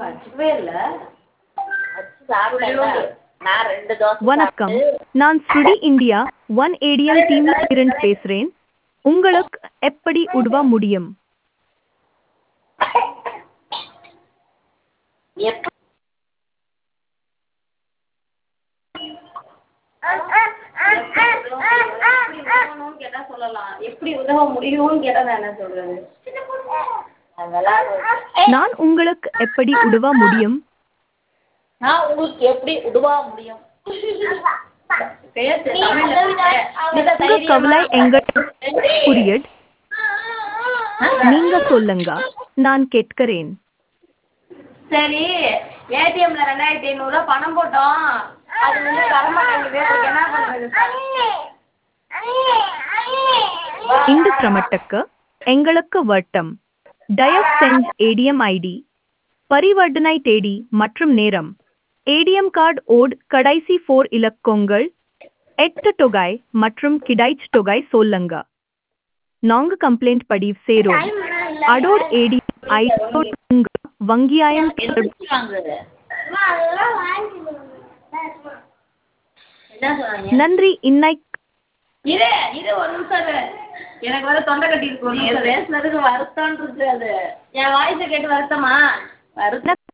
வச்சுக்கவே இல்ல. வச்சு சாப்பிடல. நான் 2 தோசை வணக்கம், நான் ஸ்ருடி இந்தியா ஒன் ஏடிஎம் டீம்ல இருந்து பேசுறேன். உங்களுக்கு எப்படி உதவ முடியும்? எப்ப கேட்டா சொல்லலாம். எப்படி உதவ முடியும்னு கேட்டா நான் என்ன சொல்றது? நான் உங்களுக்கு எப்படி உதவ முடியும்? நான் உங்களுக்கு எப்படி உதவ முடியும்? உங்க கவலை எங்களுக்கு புரியுது. நீங்க சொல்லுங்க, நான் கேட்கிறேன். சரி, ஏடிஎம்ல 2500 பணம் போட்டோம். அது வரமாட்டேங்குது. அதுக்கு என்ன பண்றது? இந்த சிரமத்துக்கு எங்களுக்கு வருத்தம். தயவு செஞ்சு ஏடிஎம் ஐடி, பரிவர்த்தனை தேதி மற்றும் நேரம், ஏடிஎம் கார்டு ஓட் கடைசி 4 இலக்கங்கள், 8 தொகை மற்றும் கிடைச்ச தொகை சொல்லுங்க. நாங்க கம்ப்ளைண்ட் பதிவு செய்றோம். அதோட ஏடிஎம் ஐடியோட உங்க வங்கியாயம் நன்றி. இன்னைக்கு இது ஒரு நிமிஷம் இரு. எனக்கு வர தொண்டை கட்டி இருக்கு. பேசுனதுக்கு வருத்தம் இருக்கு. அது என் வாய்ஸை கேட்டு வருத்தமா? வருத்தம்